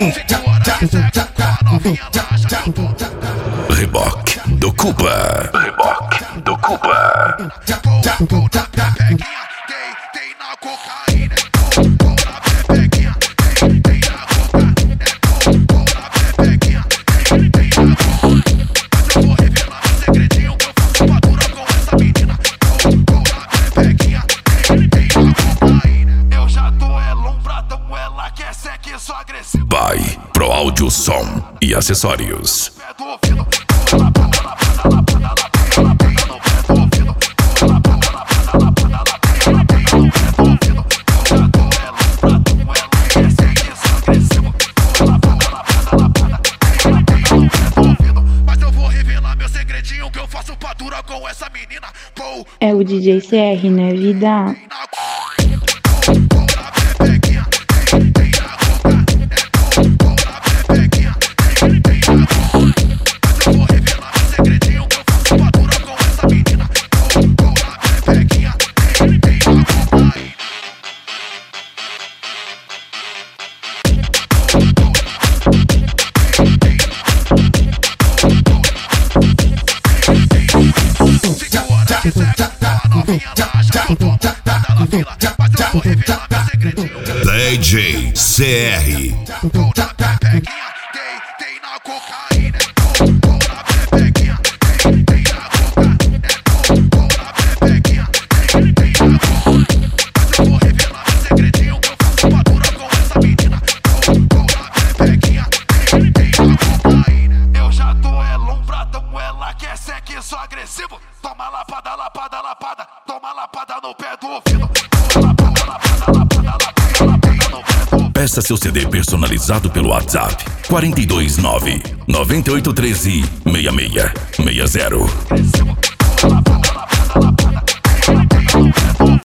Reboque do Cuba. Reboque do Cuba. Tem na cocaína, na pepequinha, tem na cocaína, na pepequinha, tem na cocaína. Mas eu vou revelar meu segredinho que eu faço madura com essa menina. Na pepequinha, tem na cocaína. Eu já tô lombradão, ela quer sexo agressivo. Vai Pro Áudio, Som e Acessórios. Mas eu vou revelar meu segredinho que eu faço padura com essa menina. É o DJ CR, né, vida? DJ CR. Tem na cocaína, na pepequinha, tem na cocaína, na pepequinha, tem na cocaína. Mas eu vou revelar meu segredinho que eu faço madura com essa menina. Na pepequinha, tem na cocaína. Eu já tô lombradão, ela quer sexo agressivo. Toma lapada, lapada, lapada, toma lapada no pé do ouvido. Lapada, lapada, lapada, lapada, lapada no pé do ouvido. Peça seu CD personalizado pelo WhatsApp 429 9813 6660.